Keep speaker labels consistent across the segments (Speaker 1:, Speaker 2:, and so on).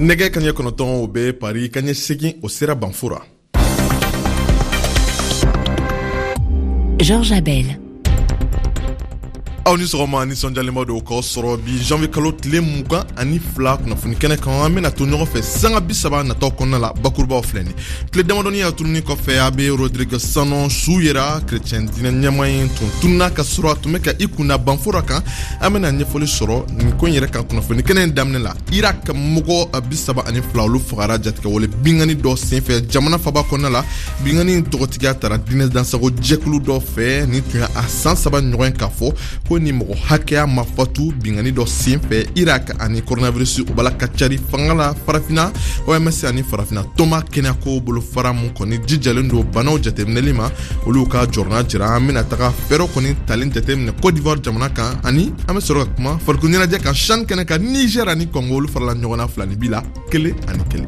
Speaker 1: nɛgɛ kaɲɛ 9 o bɛ Paris kaɲɛ 8 o sera Banfura.
Speaker 2: Georges Abel.
Speaker 1: Aw ni sɔgɔma nisɔndiyalenba don k'aw sɔrɔ bi janvier kalo tile 22 kunnafoni kɛnɛ kan an bɛna to ɲɔgɔn fɛ sanga 30 nataw kɔnɔna la bakurubaw filɛ nin tile damadɔni y'a turuni kɔfɛ a bɛ Rodrigue Sano su yera chrétien dinɛ ɲɛma in tun tununa ka sɔrɔ a tun bɛ ka i kunna Banfura kan an bɛna ɲɛfɔli sɔrɔ nin ko in yɛrɛ kan kunnafoni kɛnɛ in daminɛ la Irak mɔgɔ 32 olu fagara jatigɛwale bingani dɔ senfɛ jamana faba kɔnɔna la bingani in tɔgɔtigiya taara dinɛ dansago jɛkulu dɔ fɛ ni tun y'a san 3 ɲɔgɔn k'a fɔ ko ni mɔgɔ hakɛya ma fatu bingani dɔ senfɛ Irak ani coronavirus u bala ka cari fanga la farafina OMS ani farafina toma kɛnɛyako bolo fara mun kɔni jijalen don banaw jateminɛli ma olu ka jɔrɔna jira an bɛna taga fɛɛrɛ kɔni talen jateminɛ Côte d'Ivoire jamana kan ani an bɛ sɔrɔ ka kuma farikolo ɲɛnajɛ kan CHAN kɛnɛ kan Niger ani Congo olu farala ɲɔgɔn na filani bi la 1-1.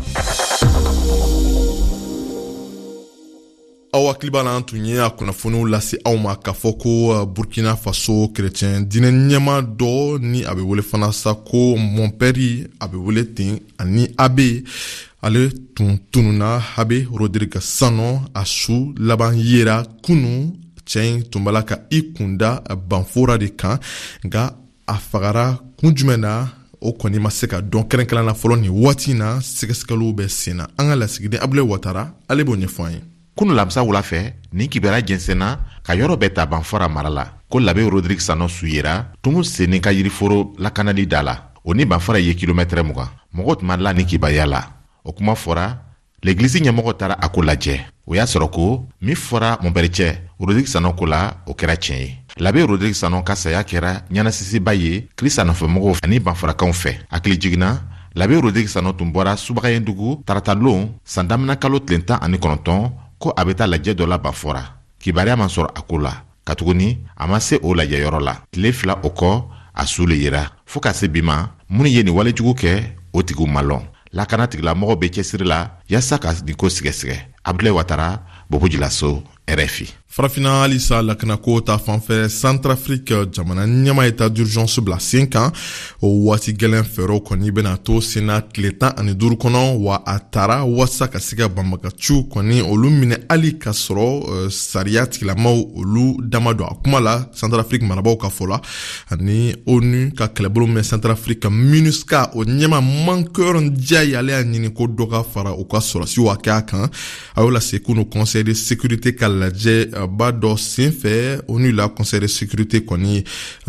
Speaker 1: Aw hakili b'a la an tun ye a kunnafoniw lase aw ma k'a fɔ ko Burkina Faso chrétien dinɛ ɲɛma dɔ ni a bɛ wele fana sa ko mon père a bɛ wele ten ani abe ale tun tununa abe Rodrigue Sano a su laban yera kunu cɛ tun b'a la ka i kunda Banfura de kan nka a fagara kun jumɛn na o kɔni ma se ka dɔn kɛrɛnkɛrɛn na fɔlɔ nin waati na sɛgɛsɛgɛliw bɛ sen na an ka lasigiden Abulaye Watara ale b'o ɲɛfɔ an ye.
Speaker 3: Kunu lamsa wula fɛ ni kibera jɛnsɛnna ka yɔrɔ bɛɛ ta Banfura mara la ko labe Rodrigue Sano su yera tumu senni ka yiriforo lakanali da la o ni Banfura ye kilomɛtɛrɛ 20 mɔgɔ tuma la ni kibaya la o kuma fɔra l'église ɲɛmɔgɔ taara a ko lajɛ o y'a sɔrɔ ko min fɔra mɔnpɛricɛ Rodrigue Sano ko la o kɛra tiɲɛ ye labe Rodrigue Sano ka saya kɛra ɲanasisiba ye Krista nɔfɛmɔgɔw ani Banfurakanw fɛ hakili jiginna labe Rodrigue Sano tun bɔra Subagayendugu taratalon san damina kalo tile 19 ko a bɛ taa lajɛ dɔ la Banfura kibaruya ma sɔrɔ a ko la ka tuguni a ma se o lajɛ yɔrɔ la tile 2 o kɔ a su le yera fo ka se bi ma minnu ye nin walejugu kɛ o tigiw ma lɔn lakana tigilamɔgɔ bɛ cɛsiri la yaasa ka nin ko sɛgɛsɛgɛ Abulaye Watara Bobo Jilaso RFI.
Speaker 1: Farafina halisa lakanako ta fanfɛ Centrafrique jamana ɲɛma état d'urgence bila sen kan o waati gɛlɛn fɛɛrɛw kɔni bɛna to sena tile 15 kɔnɔ wa a taara wasa ka se ka banbagaciw kɔni olu minɛ hali ka sɔrɔ sariya tigilamaw olu dama don a kuma la Centrafrique marabaw ka fɔ la ani ONU ka kɛlɛbolo min Centrafrique MINUSCA o ɲɛma mankeur Ndiaye ale y'a ɲini ko dɔ ka fara u ka sɔrɔsiw hakɛya kan a y'o lase kunu conseil de sécurité ka lajɛ ba dɔ senfɛ ONU la conseil de sécurité kɔni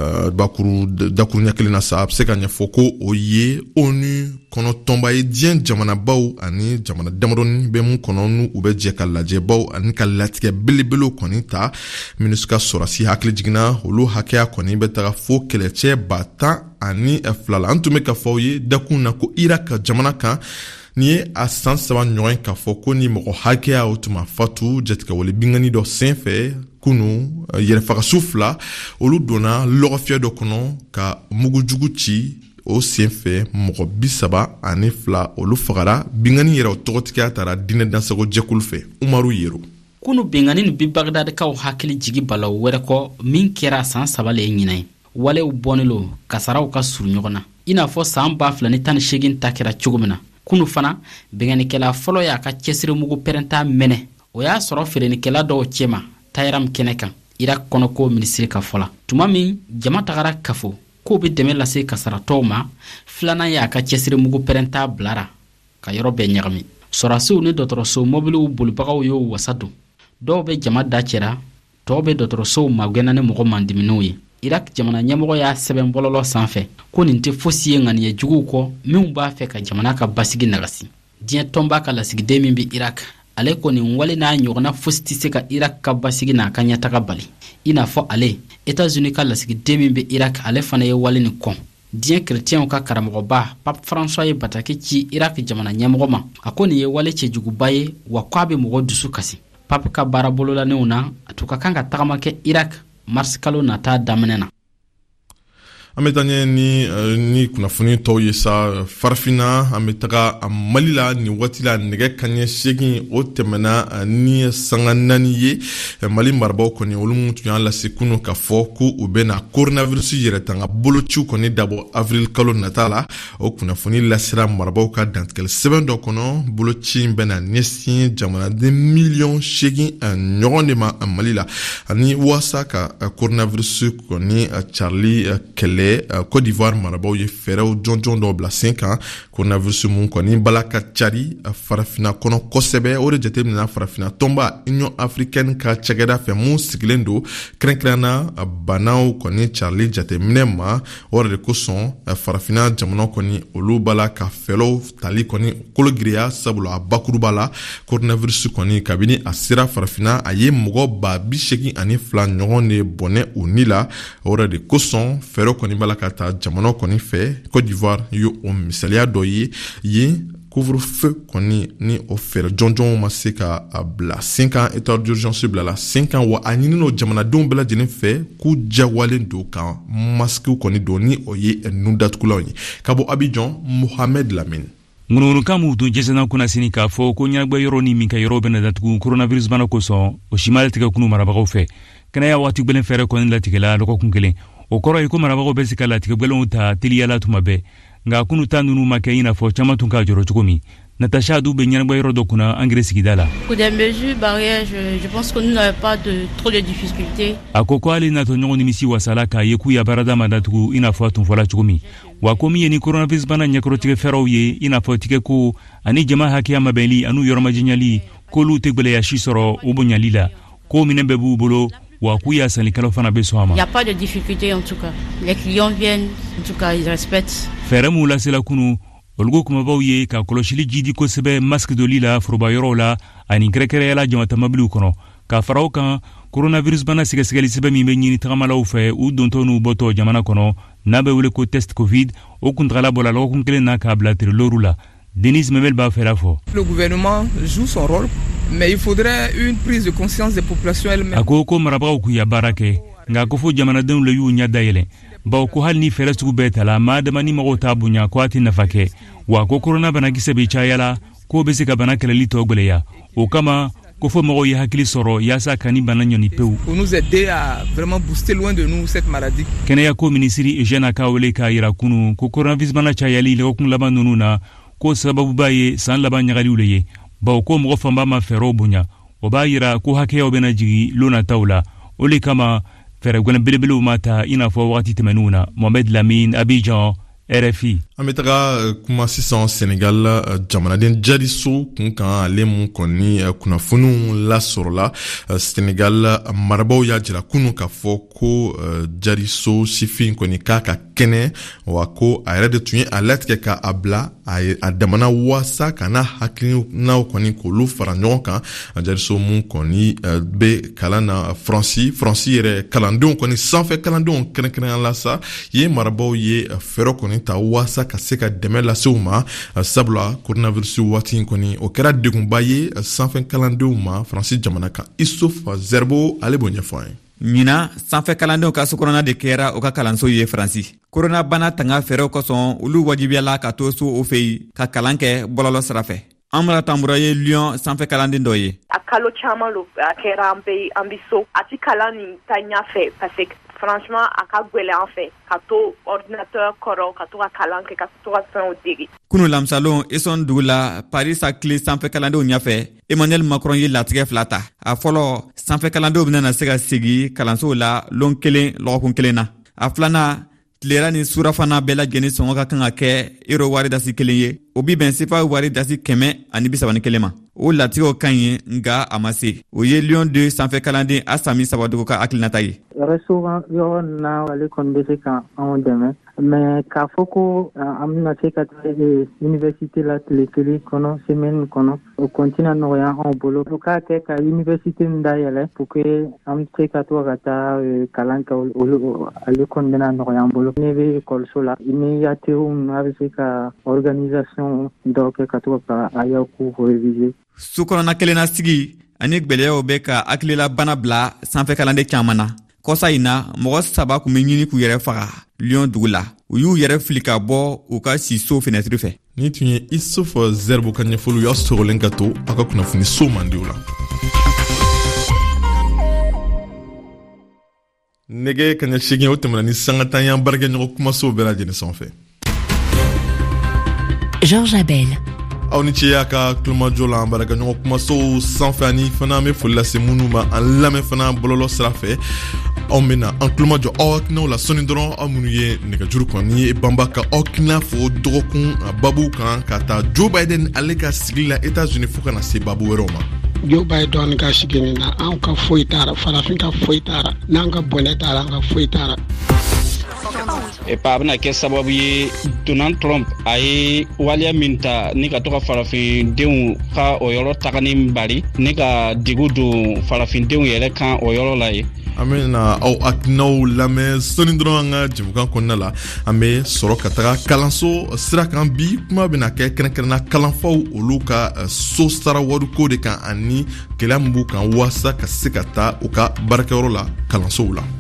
Speaker 1: dakuru ɲɛ kelen na sa a bɛ se ka ɲɛfɔ ko o ye ONU kɔnɔtɔnba ye diɲɛ jamanabaw ani jamana damadɔni bɛ mun kɔnɔ n'u u bɛ jɛ ka lajɛbaw ani ka latigɛ belebelew kɔni ta MINUSCA sɔrɔsi hakili jiginna olu hakɛya kɔni bɛ taga fo kɛlɛcɛ 10 la an tun bɛ ka fɔ ye dakun na ko Irak jamana kan ni ye a san 3 ɲɔgɔn k'a fɔ ko ni mɔgɔ hakɛya o tuma fatu jatigɛwale bingani dɔ senfɛ kunu yɛrɛfagasiw 2 olu donna lɔgɔfiyɛ dɔ kɔnɔ ka mugujugu ci o senfɛ mɔgɔ 32 olu fagara bingani yɛrɛ o tɔgɔtigiya taara dinɛ dansago jɛkulu fɛ Umaru Yero.
Speaker 4: Kunu bingani ni bi Bagdadikaw hakili jigi bala wɛrɛ kɔ min kɛra san 3 le ɲinɛ ye walew bɔnelo kasaraw ka suru ɲɔgɔn na i n'a fɔ san 2018 ta kɛra cogo min na kunu fana benganikɛla fɔlɔ y'a ka cɛsiri mugu pɛrɛnta mɛnɛ o y'a sɔrɔ feerenikɛla dɔw cɛma Tayiram kɛnɛ kan Irak kɔnɔko minisiri ka fɔla tuma min jama tagara kafo k'o bɛ dɛmɛ lase kasaratɔw ma filanan y'a ka cɛsiri mugu pɛrɛnta bilara ka yɔrɔ bɛɛ ɲagami sɔrɔsiw ni dɔgɔtɔrɔso mobiliw bolibagaw y'o wasa don dɔw bɛ jama da cɛra tɔw bɛ dɔgɔtɔrɔsow magɛnna ni mɔgɔ mandiminɛw ye Irak jamana ɲɛmɔgɔ y'a sɛbɛn bɔlɔlɔ sanfɛ ko nin tɛ fosi ye ŋaniya juguw kɔ minw b'a fɛ ka jamana ka basigi nagasi diɲɛ tɔnba ka lasigiden min bɛ Irak ale ko nin wale n'a ɲɔgɔnna fosi tɛ se ka Irak ka basigi n'a ka ɲɛtaga bali i n'a fɔ ale États-Unis ka lasigiden min bɛ Irak ale fana ye wale nin kɔn diɲɛ chrétienw ka karamɔgɔba Pape François ye bataki ci Irak jamana ɲɛmɔgɔ ma a ko nin ye wale cɛjuguba ye wa k'a bɛ mɔgɔ dusu kasi Pape ka baara bololaninw na a tun ka kan ka tagama kɛ Irak mars kalo nata daminɛ na
Speaker 1: An bɛ taa ɲɛ ni kunnafoni tɔw ye sa farafina an bɛ taga Mali la ni waati la nɛgɛ kaɲɛ 8 o tɛmɛna ni sanga 4 ye Mali marabaaw kɔni olu mun tun y'a lase kunu ka fɔ ko u bɛna coronavirus yɛrɛ tanga bolociw kɔni dabɔ avril kalo nata la o kunnafoni lasera marabaaw ka dantigɛli sɛbɛn dɔ kɔnɔ boloci bɛna ɲɛsin jamanaden miliyɔn 8 ɲɔgɔn de ma Mali la ani wasa ka coronavirus kɔni Charlie kɛlɛ Côte d'Ivoire marabaaw ye fɛrɛw jɔnjɔn dɔw bila sen kan coronavirus mun kɔni bala ka cari farafina kɔnɔ kosɛbɛ o de jateminɛna farafina tɔnba Union africaine ka cɛkɛda fɛ mun sigilen don kɛrɛnkɛrɛnna banaw kɔni Charlie jateminɛ ma o de kosɔn farafina jamana kɔni olu bala ka fɛlɛw tali kɔni kologiriya sabula a bakuruba la coronavirus kɔni kabini a sera farafina a ye mɔgɔ 82 ɲɔgɔn de bɔnɛ u ni la o de kosɔn fɛrɛw kɔni bala ka ta jamana kɔni fɛ Côte d'Ivoire yo o misaliya dɔ ye couvre-feu kɔni ni o fɛrɛ jɔnjɔnw ma se ka bila 5 ans état d'urgence bilala 5 ans wa a ɲini no jamanadenw bɛɛ lajɛlen fɛ k'u jawalen don ka masques kɔni don ni o ye nun datugulaw ye ka bɔ Abidjan Mohamed Lamine
Speaker 2: Ngununuka mutu jesena kuna sini k'a fɔ ko ɲɛnagwɛ yɔrɔ ni min ka yɔrɔ bɛna datugu coronavirus bana kosɔn o si ma tigɛ kunu marabagaw fɛ kɛnɛya waati gwɛlɛn fɛrɛ kɔni latigɛla dɔgɔkun kelen o kɔrɔ ye ko marabagaw bɛ se ka latigɛ gwɛlɛnw ta teliyala tuma bɛɛ nka kunu ta ninnu ma kɛ i n'a fɔ caman tun ka jɔrɔ cogo min Natacha Adou bɛ ɲɛnagwɛ yɔrɔ dɔ kunna Angere sigida la.
Speaker 5: Pour des mesures barrières, je pense que nous n'avons pas trop de difficultés.
Speaker 2: A ko hali natɔ ɲɔgɔn nimisi wasala k'a ye k'u ya baarada ma datugu i n'a fɔ a tun fɔla cogo min wa ko min ye ni coronavirus bana ɲɛkɔrɔtigɛ fɛɛrɛw ye i n'a fɔ tigɛ ko ani jama hakɛya mabɛnli an'u yɔrɔmajɛɲali k'olu tɛ gwɛlɛya si sɔrɔ o bonyali la ko minɛn bɛɛ b'u bolo wa k'u ya sannikɛlaw fana bɛ sɔn a ma.
Speaker 5: Il n'y a pas de difficulté en tout cas. Les clients viennent, en tout cas ils respectent.
Speaker 2: Fɛɛrɛ mun lasela kunu olugo kumabaw ye ka kɔlɔsili jidi kosɛbɛ masque doli la foroba yɔrɔw la ani kɛrɛkɛrɛyala jamatamobiliw kɔnɔ ka faraw kan coronavirus bana sɛgɛsɛgɛli sɛbɛn min bɛ ɲini tagamalaw fɛ u dontɔ n'u bɔtɔ jamana kɔnɔ n'a bɛ wele ko test covid o kuntagala bɔla lɔgɔkun kelen na k'a bila teriloru la Denis Memel b'a fɛla fɔ.
Speaker 6: Le gouvernement joue son rôle, mais il faudrait une prise de conscience des populations elles-mêmes.
Speaker 2: A ko marabagaw k'u ya baara kɛ nka ko fo jamanadenw la y'u ɲɛ dayɛlɛ bawo ko hali ni fɛrɛ sugu bɛɛ tala maa dama ni mɔgɔw t'a bonya ko a tɛ nafa kɛ wa ko korona banakisɛ bɛ cayala k'o bɛ se ka bana kɛlɛli tɔ gwɛlɛya o kama ko fo mɔgɔw ye hakili sɔrɔ yaasa ka ni bana ɲɔni pewu.
Speaker 6: Pour nous aider à vraiment booster loin de nous cette maladie.
Speaker 2: Kɛnɛya ko minisiri Eugène Akawele k'a yira kunu ko coronavirus bana cayali lɔgɔkun laban ninnu na ko sababuba ye san laban ɲagaliw le ye bawo ko mɔgɔ fanba ma fɛɛrɛw bonya o b'a yira ko hakɛyaw bɛna jigi lon nataw la o le kama fɛrɛ gwɛlɛn belebelew ma ta i n'a fɔ wagati tɛmɛnenw na Mohamed Lamine Abidjan RFI.
Speaker 1: An bɛ taga kuma sisan Senegal jamanaden Jadiso kun kan ale mun kɔni kunnafoniw lasɔrɔla Senegal marabaaw y'a jira kunu k'a fɔ ko Jadiso sifin kɔni k'a ka kɛnɛ wa ko a yɛrɛ de tun ye a latigɛ k'a bila a damana wasa kana hakilinaw kɔni k'olu fara ɲɔgɔn kan Jadiso mun kɔni bɛ kalan na Faransi yɛrɛ kalandenw kɔni sanfɛ kalandenw kɛrɛnkɛrɛnya la sa ye marabaaw ye fɛrɛ kɔni ta wasa ka se ka dɛmɛ lase u ma sabula coronavirus waati in kɔni o kɛra degunba ye sanfɛ kalandenw ma Faransi jamana kan Issouf Zerbo ale b'o ɲɛfɔ an ye.
Speaker 7: Ɲina sanfɛ kalandenw ka sokɔnɔna de kɛra o ka kalanso ye Faransi. Corona bana tanga fɛrɛw kosɔn olu wajibiyala ka to so o fɛ yen ka kalan kɛ bɔlɔlɔ sira fɛ. Amara Tambura ye Lyon sanfɛ kalanden dɔ ye.
Speaker 8: A kalo caman lo a kɛra an bi so a ti kalan nin ta ɲafɛ parce que franchement a ka gwɛlɛ an fɛ ka to ordinateur kɔrɔ ka to ka kalan kɛ ka to ka fɛnw degi.
Speaker 7: Kunu lamisalon Esson dugu la Paris Saclay sanfɛ kalandenw ɲafɛ Emmanuel Macron ye latigɛ fila ta. A fɔlɔ sanfɛ kalandenw bɛna se ka segi kalansow la lon kelen lɔgɔkun kelen na. A filanan tilera ni surafana bɛɛ lajɛlen sɔngɔ ka kan ka kɛ euro wari dasi kelen ye o bi bɛn sefa wari dasi 131 ma o latigɛw ka ɲi nga a ma se o ye Lyon 2 sanfɛ kalanden Asami Sabadogo ka hakilinata ye.
Speaker 9: Restaurant yɔrɔ na ale kɔni bɛ se ka anw dɛmɛ mais k'a fɔ ko an bɛna se ka taa université la tile kelen kɔnɔ semaine kɔnɔ o kɔntina nɔgɔya anw bolo o k'a kɛ ka université min dayɛlɛ pour que an bɛ se ka to ka taa kalan kɛ olu ale kɔni bɛna nɔgɔya an bolo ne bɛ ekɔliso la ni yateriw ninnu a bɛ se ka organisation dɔw kɛ ka to ka a y'aw k'u réviser.
Speaker 7: Sukɔnɔna kelenna sigi ani gwɛlɛyaw bɛ ka hakilila bana bila sanfɛ kalanden caman na kɔsa in na mɔgɔ 7 kun bɛ ɲini k'u yɛrɛ faga Lyon dugu la. U y'u yɛrɛ fili ka bɔ u ka siso fenêtre fɛ.
Speaker 1: Ni tun ye Isufu Zerbo ka ɲɛfɔliw y'a sɔrɔlen ka to a ka kunnafoni so mandiw la. Nege kaɲɛ 8 o tɛmɛna ni sanga tan y'an baarakɛɲɔgɔn kumasow bɛɛ lajɛlen sanfɛ.
Speaker 10: Georges Abel.
Speaker 1: Aw ni ce y'a ka tulomajɔ la an baarakɛɲɔgɔn kumasow sanfɛ ani fana an bɛ foli lase minnu ma an lamɛn fana bɔlɔlɔ sira fɛ. Aw bɛna an tulomajɔ aw hakilinaw la sɔnni dɔrɔn aw minnu ye nɛgɛjuru kan ni ye banba ka aw hakilina fɔ dɔgɔkun babu kan ka taa Joe Biden ale ka sigili la États-Unis fo kana se babu wɛrɛw ma.
Speaker 11: Joe Biden ka sigili na an ka foyi tara farafin ka foyi tara n'an ka bɔnɛ tara an ka foyi tara.
Speaker 12: A bɛna kɛ sababu ye Donald Trump a ye waliya min ta ni ka to ka farafindenw ka o yɔrɔ tagani bari ni ka digu don farafindenw yɛrɛ kan o yɔrɔ la ye.
Speaker 1: An bɛna aw hakilinaw lamɛn sɔnni dɔrɔn an ka jɛmukan kɔnɔna la an bɛ sɔrɔ ka taga kalanso sira kan bi kuma bɛna kɛ kɛrɛnkɛrɛnna kalanfaw olu ka so sara wariko de kan ani gɛlɛya min b'u kan waasa ka se ka taa u ka baarakɛyɔrɔ la kalansow la.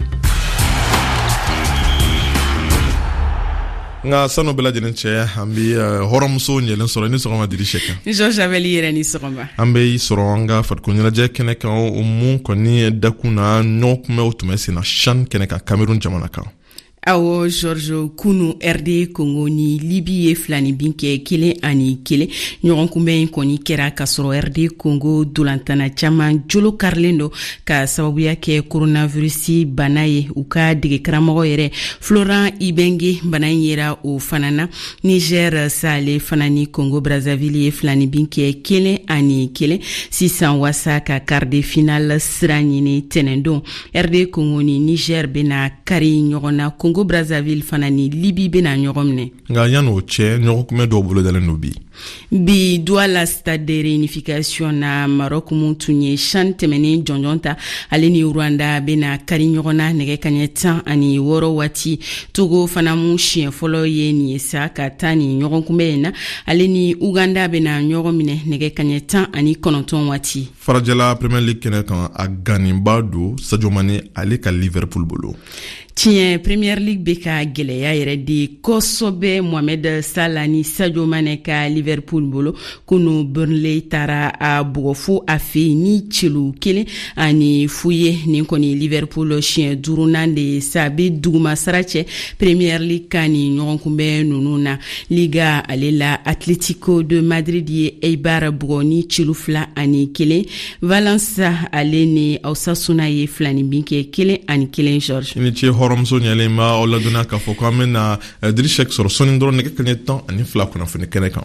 Speaker 1: Nga sanu bɛɛ lajɛlen cɛ an bɛ hɔrɔnmuso ɲɛlen sɔrɔ ni sɔgɔma Diri Sɛkɛn.
Speaker 13: Georges Abel yɛrɛ ni sɔgɔma.
Speaker 1: An bɛ sɔrɔ an ka farikolo ɲɛnajɛ kɛnɛ kan o mun kɔni dakun na ɲɔgɔn kunbɛw tun bɛ sen na CHAN kɛnɛ kan Cameroun jamana kan.
Speaker 13: Awo Georges kunu RD Congo ni Libye ye filani bin kɛ 1-1 ɲɔgɔn kunbɛn kɔni kɛra ka sɔrɔ RD Congo dolantana caman jolo karilen do ka sababuya kɛ coronavirus bana ye u ka dege karamɔgɔ yɛrɛ Florent Ibenge bana yera o fana na. Niger sale fana ni Congo Brazzaville ye filani bin kɛ 1-1 sisan wasa ka quart de finale sira ɲini tɛnɛndon RD Congo ni Niger bena kari ɲɔgɔn na Congo Brazzaville fana ni Libye bena ɲɔgɔn minɛ.
Speaker 1: Nga yan'o cɛ ɲɔgɔn kunbɛn dɔw bolo dalen do bi.
Speaker 13: Bi Douala stade de réunification na Maroc mun tun ye CHAN tɛmɛnen jɔnjɔn ta ale ni Rwanda bena kari ɲɔgɔn na nɛgɛ kaɲɛ 16 waati. Togo fana mun siɲɛ fɔlɔ ye nin ye sa ka taa ni ɲɔgɔn kunbɛn na ale ni Uganda bena ɲɔgɔn minɛ nɛgɛ kaɲɛ 19 waati.
Speaker 1: Farajɛla Premier League kɛnɛ kan a ganiba do Sadio Mane ale ka Liverpool bolo.
Speaker 13: Tiɲɛ Premier League bɛ ka gɛlɛya yɛrɛ de kosɛbɛ. Mohamed Salah ni Sadio Mane ka Liverpool bolo kunu Burnley taara a bugɔ fo a fɛ ni celu 1-0 ye nin kɔni Liverpool siɲɛ 5nan de sa bɛ duguma sara cɛ Premier League ka ni ɲɔgɔn kunbɛn ninnu na. Liga ale la Atlético de Madrid ye Eibar bugɔ ni celu 2-1. Valence ale ni Osasuna ye filani bin kɛ 1-1 Georges.
Speaker 1: Hɔrɔnmuso ɲɛlen ma aw ladonna k'a fɔ ko an bɛna Diri Sɛk sɔrɔ sɔnni dɔrɔn nɛgɛ kaɲɛ 12 kunnafoni kɛnɛ kan.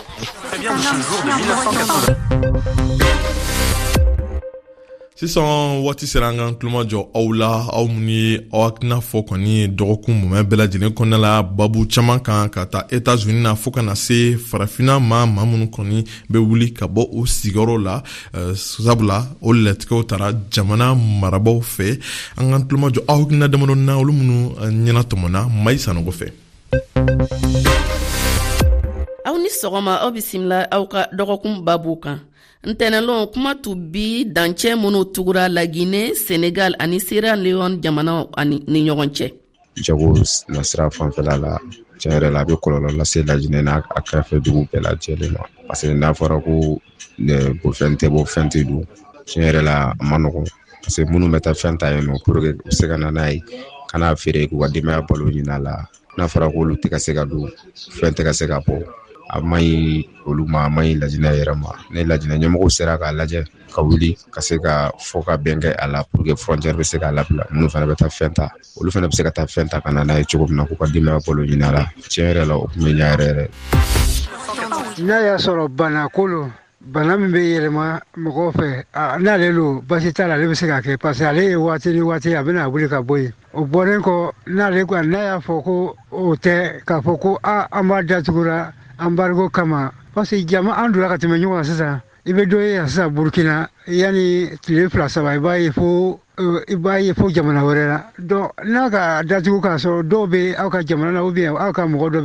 Speaker 1: Sisan waati sera an kan tulomajɔ aw la aw minnu ye aw hakilina fɔ kɔni dɔgɔkun mumɛ bɛɛ lajɛlen kɔnɔna la babu caman kan ka taa États-Unis na fo kana se farafina ma minnu kɔni bɛ wuli ka bɔ o sigiyɔrɔ la sabula o latigɛw taara jamana marabaw fɛ. An kan tulomajɔ aw hakilina damadɔ na olu minnu ɲɛna tɔmɔna Mayi Sanogo fɛ.
Speaker 14: Aw ni sɔgɔma aw bisimila aw ka dɔgɔkun babu kan. Ntɛnɛlon kuma tu bi dancɛ minnu tugura la Guinée, Sénégal ani Sierra Leone jamana ni ɲɔgɔn cɛ.
Speaker 15: Jago nasira fanfɛla la tiɲɛ yɛrɛ la a bɛ kɔlɔlɔ lase Laginɛ n'a kɛrɛfɛ dugu bɛɛ lajɛlen ma parce que n'a fɔra ko fɛn tɛ bɔ fɛn tɛ dun tiɲɛ yɛrɛ la a ma nɔgɔn parce que minnu bɛ taa fɛn ta yen nɔ pour que u bɛ se ka na n'a ye ka n'a feere k'u ka denbaya balo ɲini a la n'a fɔra ko olu tɛ ka se ka don fɛn tɛ ka se ka bɔ a ma ɲi olu ma a ma ɲi Laginɛ yɛrɛ ma ne Laginɛ ɲɛmɔgɔw sera k'a lajɛ ka wuli ka se ka fɔ ka bɛn kɛ a la pour que frontière bɛ se k'a labila minnu fana bɛ taa fɛn ta olu fana bɛ se ka taa fɛn ta ka na n'a ye cogo min na k'u ka denbaya balo ɲini a la tiɲɛ yɛrɛ la o tun bɛ ɲa yɛrɛ yɛrɛ.
Speaker 16: N'a y'a sɔrɔ bana kolo bana min bɛ yɛlɛma mɔgɔw fɛ n'ale lo basi t'a la ale bɛ se ka kɛ parce que ale ye waati ni waati a bɛna wuli ka bɔ yen o bɔlen kɔ n'ale ko n'a y'a fɔ ko o tɛ k'a fɔ ko an b'a datugura embargo kama parce que jama an donna ka tɛmɛ ɲɔgɔn kan sisan i bɛ dɔ ye yan sisan Burkina yanni tile 2-3 i b'a ye fo jamana wɛrɛ la donc n'a ka datugu k'a sɔrɔ dɔw bɛ aw ka jamana na ou bien aw ka mɔgɔ dɔ bɛ yan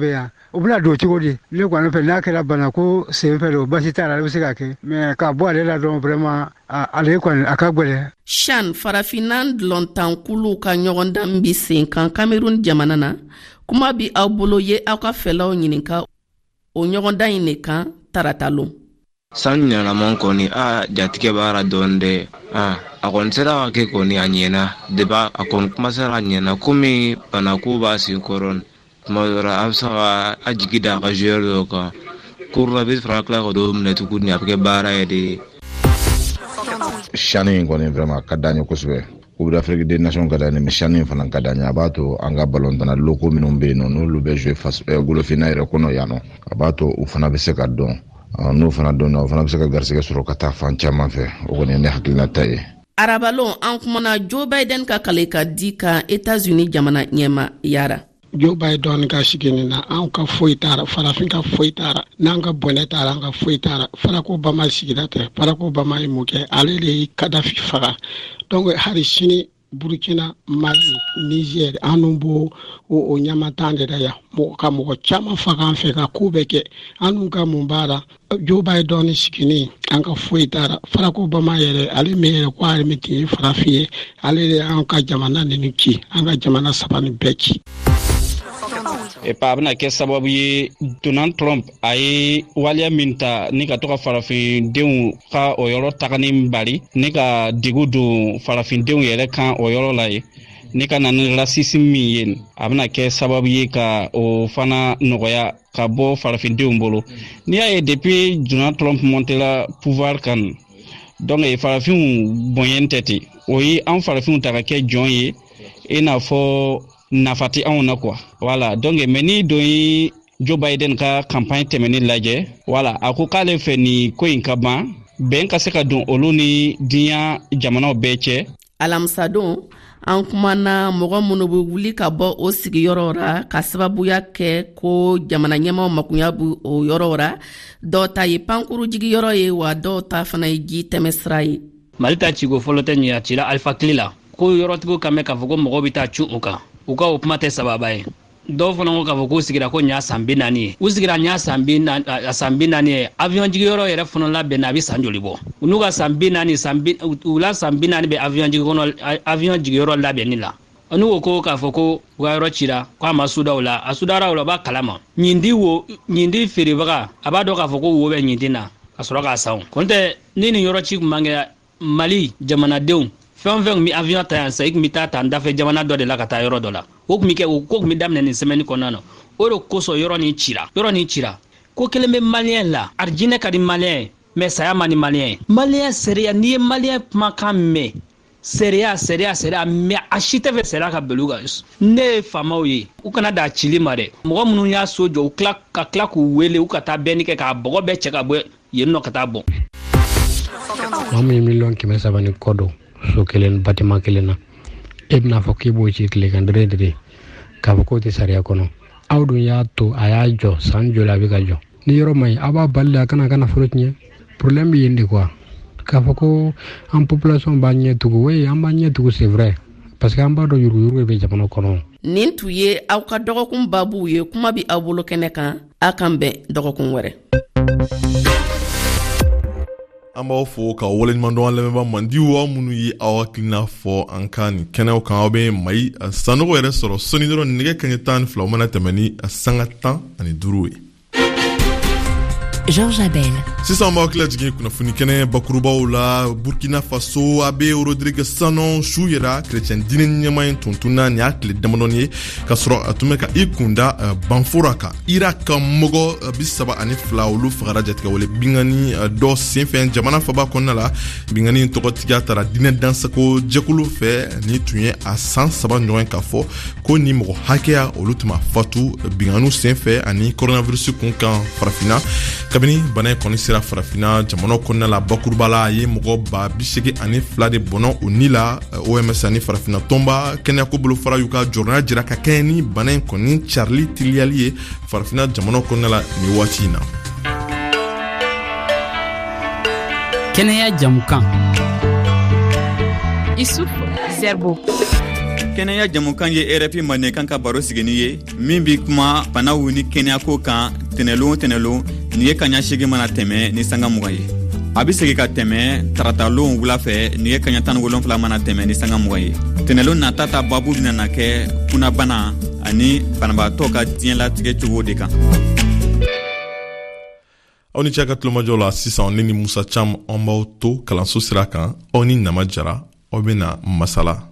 Speaker 16: o bɛna don cogo di ne kɔni fɛ n'a kɛra bana ko sen fɛ don basi t'a la ale bɛ se ka kɛ mais k'a bɔ ale la dɔrɔn vraiment ale kɔni a ka gwɛlɛ.
Speaker 14: Shan farafinna dulontankulu ka ɲɔgɔndan bi sen kan Cameroun jamana na kuma bi aw bolo ye aw ka fɛlaw ɲininka o ɲɔgɔndan in de kan taratalon.
Speaker 10: San ɲɛnaman kɔni jatigɛ b'ara dɔɔni dɛ a kɔni sera ka kɛ kɔni a ɲɛna deba a kɔni kumasera a ɲɛna komi banako b'a sen kɔrɔ tuma dɔ la a bɛ se ka a jigi da a ka joueur dɔw kan coronavirus fana tila ka dɔw minɛ tuguni a bɛ kɛ baara ye de.
Speaker 3: Chani in kɔni vraiment ka d'an ye kosɛbɛ. Coupe d'Afrique des Nations ka d'an ye mais Chani in fana ka d'an ye a b'a to an ka ballontan locaux minnu bɛ yen nɔ n'olu bɛ jouer face golofina yɛrɛ kɔnɔ yan nɔ a b'a to u fana bɛ se ka dɔn. N'o fana dɔnna o fana bɛ se ka garisɛgɛ sɔrɔ ka taa fan caman fɛ o kɔni ye ne hakilinata ye.
Speaker 14: Arabalon an kumana Joe Biden ka kale ka di ka États-Unis jamana ɲɛma yara.
Speaker 11: Joe Biden ka sigini na an ka foyi tara farafin ka foyi tara n'an ka bɔnɛ tara an ka foyi tara Barack Obama sigira tɛ Barack Obama ye mun kɛ ale de ye Kadhafi faga donc hari sini Burkina, Mali, Niger anu bo o ɲamatan de da ya ka mɔgɔ caman faga an fɛ ka ko bɛɛ kɛ anu ka mun baara Joe Biden sigini an ka foyi tara Barack Obama yɛrɛ ale min yɛrɛ ko ale min tɛ farafin ye ale de an ka jamana ninnu ci an ka jamana saba nin bɛɛ ci.
Speaker 12: A bɛna kɛ sababu ye Donald Trump a ye waliya min ta ni ka to ka farafindenw ka o yɔrɔ tagani bali ni ka degu don farafindenw yɛrɛ kan o yɔrɔ la ye ni ka na ni racisme min ye a bɛna kɛ sababu ye ka o fana nɔgɔya ka bɔ farafindenw bolo ni y'a ye depuis Donald Trump montera pouvoir kan donc farafinw bɔnyɛn tɛ ten o ye an farafinw ta ka kɛ jɔn ye i n'a fɔ nafati anw na quoi voilà donc mais ni don yi Joe Biden ka campagne tɛmɛni lajɛ voilà a ko k'ale fɛ ni ko in ka ban bɛn ka se ka don olu ni diɲɛ jamanaw bɛɛ cɛ.
Speaker 14: Alamisadon an kumana mɔgɔ minnu bɛ wuli ka bɔ o sigiyɔrɔ ra ka sababuya kɛ ko jamana ɲɛmaw makunya bu o yɔrɔ ra dɔw ta ye pankuru jigiyɔrɔ ye wa dɔw ta fana ye ji tɛmɛsira ye.
Speaker 17: Mali ta ciko fɔlɔ tɛ ɲɛ cila Alpha Cli la ko yɔrɔtigiw kan mɛn k'a fɔ ko mɔgɔw bɛ taa cun u kan u ka o kuma tɛ sababa ye dɔw fana ko k'a fɔ k'u sigira ko ɲa san 40 ye u sigira ɲa san 40 ye avion jigiyɔrɔ yɛrɛ fana labɛn a bɛ san joli bɔ u n'u ka san 40 u la san 40 bɛ avion jigiyɔrɔ labɛnni la n'u ko k'a fɔ ko u ka yɔrɔ cira k'a ma suda u la a sudara u la u b'a kalama ɲindi feerebaga a b'a dɔn k'a fɔ ko wo bɛ ɲindi na ka sɔrɔ k'a san o tɛ ni nin yɔrɔ ci tun man kɛ Mali jamanadenw fɛn fɛn mi avion ta yan sa i kun bɛ taa n dafɛ jamana dɔ de la ka taa yɔrɔ dɔ la o kun bɛ kɛ o ko kun bɛ daminɛ nin semaine kɔnɔna na o de kosɔn yɔrɔ nin cira ko kelen bɛ maliyɛn la arijinɛ ka di maliyɛn ye mais saya man di maliyɛn ye maliyɛn seereya n'i ye maliyɛn kumakan mɛn seereya mais a si tɛ fɛ seereya ka bɛn u kan ne ye faamaw ye u kana da cili ma dɛ mɔgɔ minnu y'a so jɔ ka tila k'u wele u ka taa bɛnni kɛ k'a bɔgɔ bɛɛ cɛ ka bɔ yen nɔ ka taa bɔn.
Speaker 18: maa min ye 300,000 ni kɔ don so kelen bâtiment kelen na e bɛna fɔ k'i b'o ci tile kan dire k'a fɔ k'o tɛ sariya kɔnɔ aw dun y'a to a y'a jɔ san joli a bɛ ka jɔ ni yɔrɔ ma ɲi a b'a bali a kana nafolo tiɲɛ problème bɛ yen de quoi k'a fɔ ko an population b'a ɲɛ tugu oui an b'a ɲɛ tugu c'est vrai parce que an b'a dɔn yuruguyurugu bɛ jamana kɔnɔ.
Speaker 14: Nin tun ye aw ka dɔgɔkun babu ye kuma bi aw bolo kɛnɛ kan a kan bɛn dɔgɔkun wɛrɛ.
Speaker 1: An b'aw fo ka waleɲuman dɔn an lamɛnbaa mandiw aw minnu ye aw hakilina fɔ an ka nin kɛnɛw kan aw bɛ Mayi Sanogo yɛrɛ sɔrɔ sɔnni dɔrɔn nɛgɛ kaɲɛ 12 mana tɛmɛ ni sanga 15 ye.
Speaker 19: Georges Abel.
Speaker 1: Sisan b'aw kila jigin kunnafoni kɛnɛ bakurubaw la Burkina Faso Abe Rodrigue Sanon su yɛrɛ chrétien diinɛ ɲɛmaa in tuntunna nin y'a tile damadɔni ye ka sɔrɔ a tun bɛ ka i kunda Banfora kan Irak mɔgɔ 32 olu fagara jatigɛwale bingani dɔ senfɛ jamana faba kɔnɔna la bingani tɔgɔtigiya taara diinɛ dansako jɛkulu fɛ ni tun ye a san 3 ɲɔgɔn k'a fɔ ko ni mɔgɔ hakɛya olu tun ma fatu binganu senfɛ ani coronavirus kun kan farafinna kabini bana kɔni sera farafina jamana kɔnɔna la bakuruba la a ye mɔgɔ 82 de bɔnɔ o ni la OMS ani farafina tɔnba kɛnɛyako bolofara y'u ka jɔrɔna jira ka kɛɲɛ ni bana in kɔni carili teliyali ye farafina jamana kɔnɔna la ni waati in na.
Speaker 4: Kɛnɛya jamukan
Speaker 20: Isuf Zerbo
Speaker 7: kɛnɛya jamukan ye RFI manden kan ka baro sigini ye min bi kuma banaw ni kɛnɛyako kan tɛnɛlon ni ye kaɲa 8 mana tɛmɛ ni sanga 20 ye a bi segi ka tɛmɛ taratalon wula fɛ ni ye kaɲa 17 mana tɛmɛ ni sanga 20 ye tɛnɛlon nata ta babu bena kɛ kunabana ani banabaatɔ ka diɲɛlatigɛ cogo de kan.
Speaker 1: aw ni cɛ ka tulomajɔ la sisan ne ni Musa Cham an b'aw to kalanso sira kan aw ni Nama Jara aw bena masala.